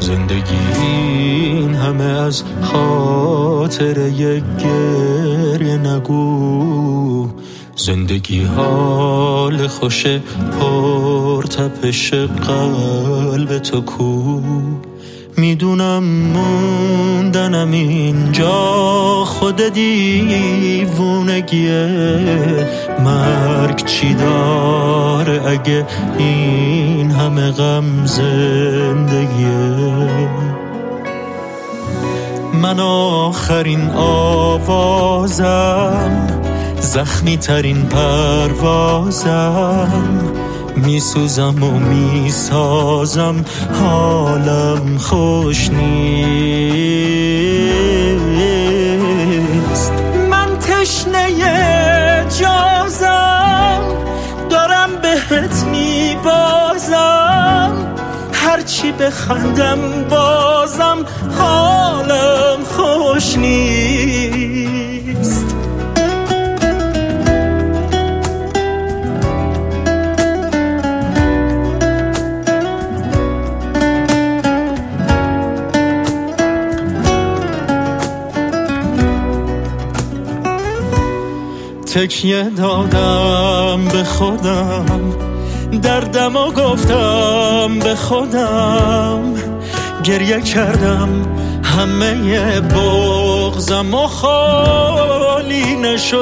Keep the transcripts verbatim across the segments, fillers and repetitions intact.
زندگی این همه از خاطر یک گریه نگو. زندگی حال خوش پر تپش قلب تو کو. میدونم موندنم اینجا خود دیوونگیه. مرگ چی داره اگه این همه غم زندگیه؟ من آخرین آوازم، زخمی ترین پروازم، میسوزم و میسازم، حالم خوش نیست. من تشنه جازم، دارم بهت میبازم، هرچی بخندم بازم حالم خوش نیست. تکیه دادم به خودم، دردم و گفتم به خودم، گریه کردم همه بغضم و خالی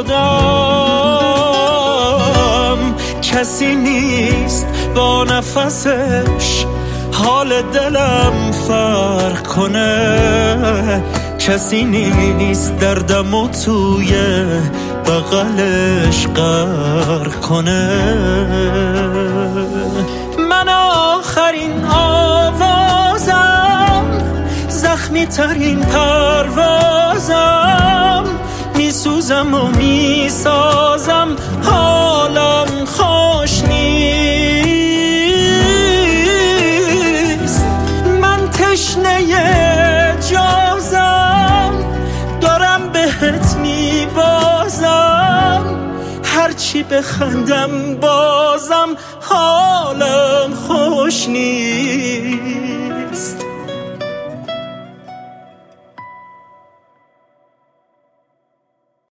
نشدم. کسی نیست با نفسش حال دلم فرق کنه، کسی نیست دردم و توی بغلش غرق کنه. من آخرین آوازم، زخمی ترین پروازم، میسوزم و میسازم حالم خوش نیست. من تشنه جازم، دارم بهت میبازم، هرچی بخندم بازم حالم خوش نیست.